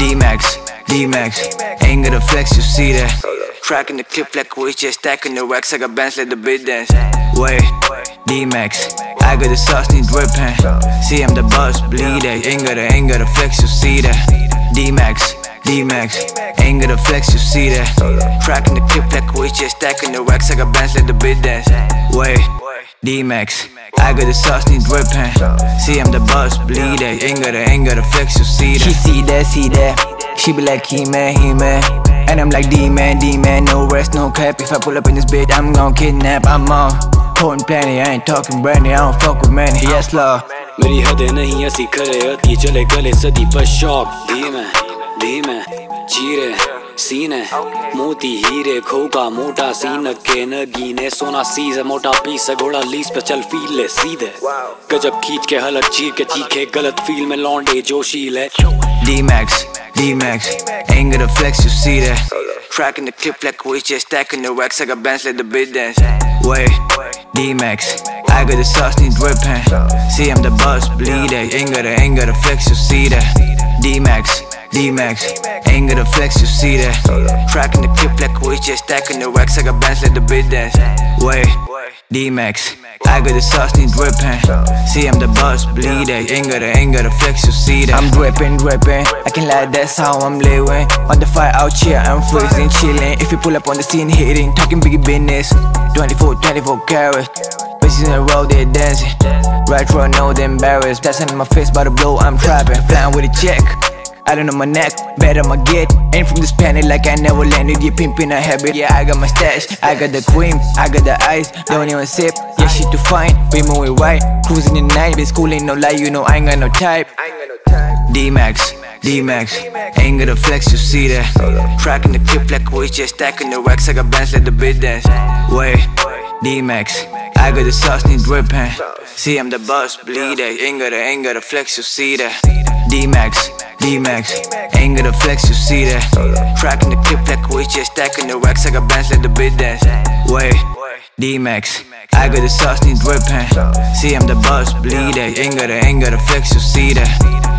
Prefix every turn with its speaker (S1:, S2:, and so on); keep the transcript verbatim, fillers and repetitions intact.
S1: D-Max, D-Max, ain't got a flex, you see that. Tracking the clip like we just stacking the racks. I got bands, let the beat dance. Wait, D-Max, I got the sauce, need drippin'. See I'm the boss, bleed it. Ain't got a, ain't got a flex, you see that. D-Max, D-Max, ain't got a flex, you see that. Tracking the clip like we just stacking the racks. I got bands, let the beat dance. Wait, D-Max, I got the sauce, need drippin'. See I'm the boss, bleed it. Ain't got a, ain't got a flex, you see that.
S2: She see that, see that. She be like, He-Man, He-Man. And I'm like, D-Man, D-Man, no rest, no cap. If I pull up in this bitch, I'm gon' kidnap. I'm on potent plenty, I ain't talking brandy, I don't fuck with many. Yes, Lord.
S3: मेरी हदें नहीं ऐसी करे अति चले गले सदी पर शौक धीमे धीमे चीरे सीने मोती हीरे खोका मोटा सीन के नगीने सोना सीज मोटा पीस घोड़ा लीस पे चल फील ले सीधे गजब खींच के हलक चीर के चीखे गलत फील में लौंडे जोशील है.
S1: D-Max, D-Max, ain't got a flex, you see that. Tracking the clip like we just stacking the racks. I got bands, let the beat dance. Wait, D-Max, I got the sauce, need drippin'. See I'm the boss, bleed it. Ain't got a, ain't got a flex, you see that. D-Max, D-Max, ain't got a flex, you see that. Tracking the clip like we just stacking the racks. I got bands, let the beat dance. Wait, D-Max, I got the sauce, need drippin'. See I'm the boss, bleed it. Ain't got a, ain't got a flex, you see that.
S2: I'm drippin', drippin', I can lie, that's how I'm living. On the fire out here, I'm freezing, chillin'. If you pull up on the scene, hitting, talking biggie business. Twenty-four, twenty-four carats, bitches in a row, they're dancing. Right through, I know they're embarrassed. That's in my face, by the blow, I'm trapping. Flying with a check, I don't know my neck, bet I'ma get. Ain't from this planet like I never landed. You pimpin' a habit, yeah, I got my stash. I got the cream, I got the ice. Don't even sip, yeah, shit too fine. We moving right, cruising in the night. Been school ain't no lie, you know I ain't got no type.
S1: D-Max, D-Max, ain't got a flex, you see that. Tracking the clip like we just stacking the racks. I got bands, let the beat dance. Wait, D-Max, I got the sauce, need drippin'. See I'm the boss, bleed it. Ain't got a, ain't got a flex, you see that. D-Max, D-Max, ain't got a flex, you see that. Tracking the clip like we just stacking the racks. I got bands, let the beat dance. Wait, D-Max, I got the sauce, need drippin'. See I'm the boss, bleed it. Ain't got a, ain't got a flex, you see that.